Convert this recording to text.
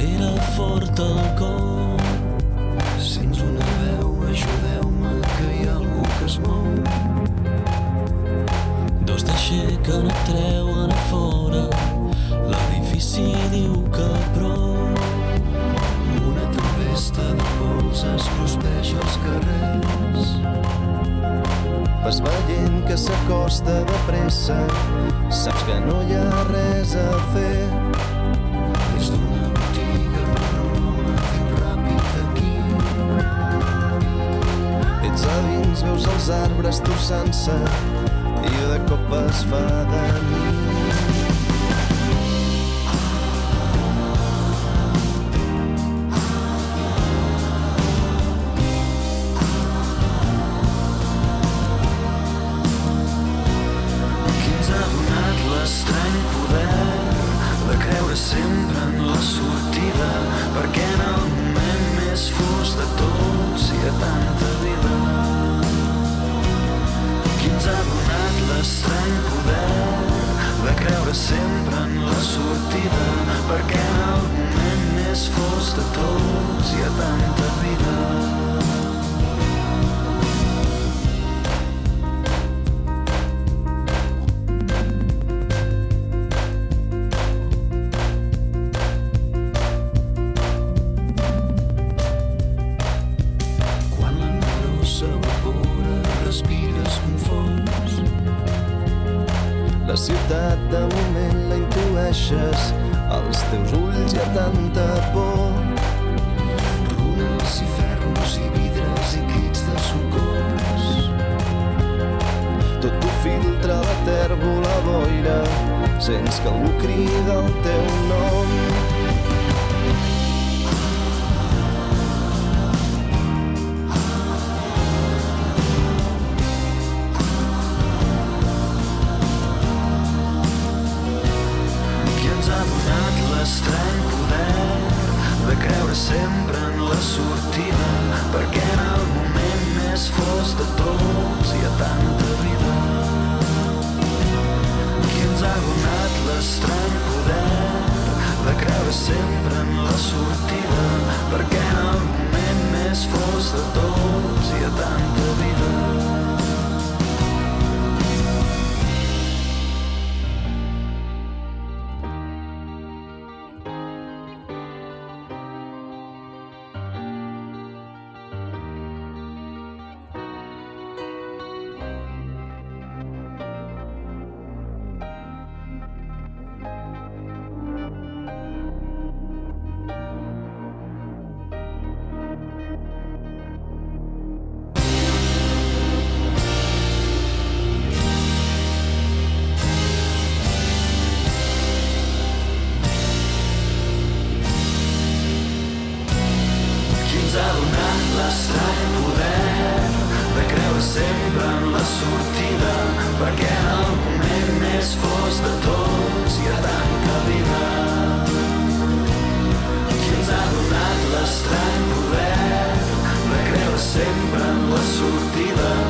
Era fort el cor. Sents una veu, ajudeu-me, que hi ha algú que es mou. Dos t'aixequen, et treuen a fora. L'edifici diu que prou. Una tempesta de pols es cruspeix als carrers. Vas veient que s'acosta de pressa, saps que no hi ha res a fer. És d'una botiga, però un home diu ràpid aquí. Ets a dins, veus els arbres torçant-se i de cop es fa de nit. L'estrany poder de creure sempre en la sortida, perquè en el moment més fos de tots hi ha tanta vida. Qui ens ha donat l'estrany poder de creure sempre en la sortida, perquè en el moment més fos de tots hi ha tanta vida. La ciutat de moment la intueixes, als teus ulls hi ha tanta por. Runes i ferros i vidres i crits de socors. Tot ho filtra la tèrbola boira, sents que algú crida el teu nom. L'estrany poder de creure sempre en la sortida, perquè en el moment més fos de tots hi ha tanta vida. Qui ens ha donat l'estrany poder de creure sempre en la sortida, perquè en el moment més fos de tots hi ha tanta vida. Ens ha donat l'estrany poder de creure sempre en la sortida, perquè en el moment més fos de tots hi ha tanta vida. Qui ens ha donat l'estrany poder de creure sempre en la sortida,